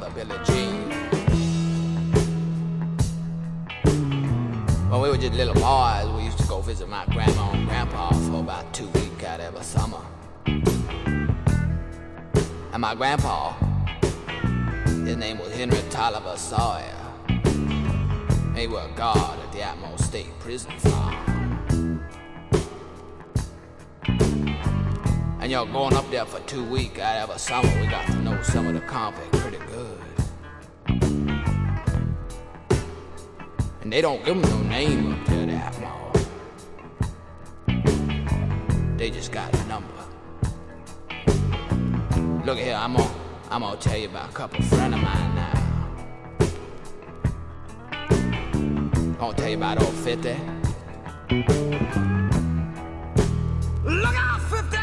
mother, Billie Jean. When we were just little boys, we used to go visit my grandma and grandpa for about 2 weeks out every summer. And my grandpa, his name was Henry Tolliver Sawyer. He was a guard at the Atmore State Prison farm. And you know, going up there for 2 weeks out every summer, we got to know some of the convicts pretty good. And they don't give them no name up there at Atmore. They just got a number. Look here, I'm gonna tell you about a couple friends of mine now. I'm gonna tell you about old 50. Look out, 50!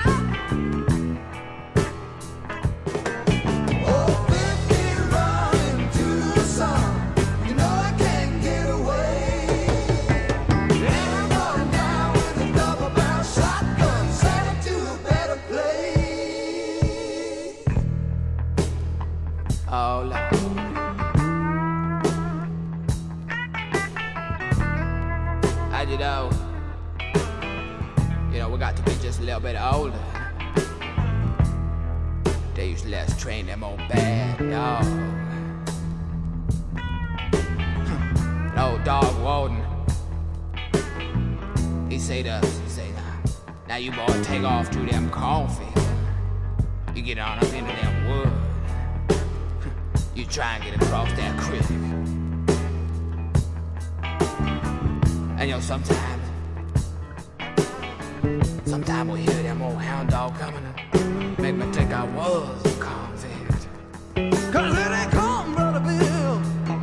Oh, Lord. As you know, we got to be just a little bit older. They used to let us train them old bad dogs. An old dog warden, he say to us, now you boys take off through them cornfields. You get on up into them woods. You try and get across that creek. And you know, sometimes we hear them old hound dog coming and make me think I was a convict. 'Cause here they come, Brother Bill.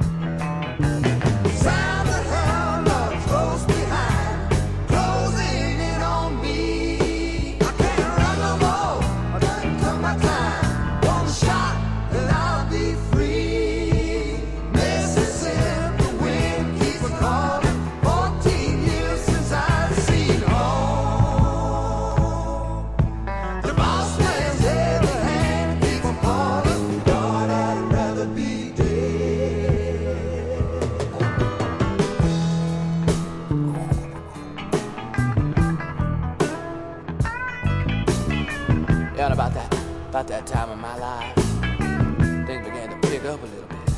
Sound the hound dogs close behind, closing in on me. I can't run no more, I done took my time. One shot and I'll be free. Mississippi wind keeps calling. 14 years since I've seen home. The boss man's every hand keeps calling. Lord, I'd rather be dead. Yeah, and about that time in my life, things began to pick up a little bit.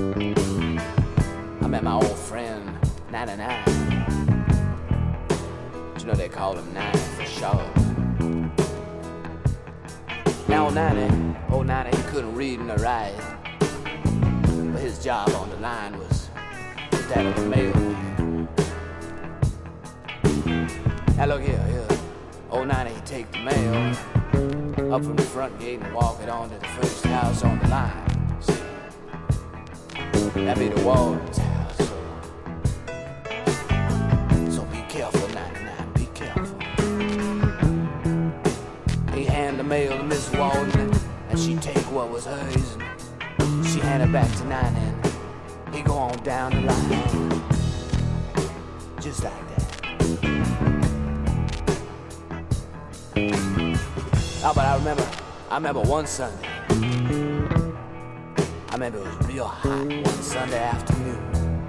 I met my old friend, 99. But you know they called him 90 for short. Now old 90, he couldn't read nor write. But his job on the line was that of the mailman. Now look here. Old 90, he'd take the mail up from the front gate and walk it on to the first house on the line. See? That'd be the warden's house. So be careful, 99, be careful. He hand the mail to Miss Walden, and she take what was hers, and she hand it back to 90, and he go on down the line. Just like that. Oh, but I remember one Sunday. I remember it was real hot one Sunday afternoon.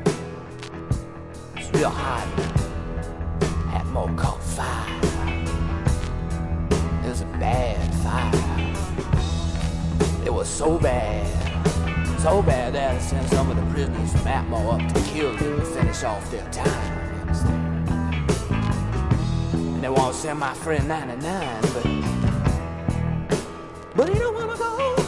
It was real hot. Atmore caught fire. It was a bad fire. It was so bad they had to send some of the prisoners from Atmore up to kill them to finish off their time. You understand? And they want to send my friend 99, but he don't want to go.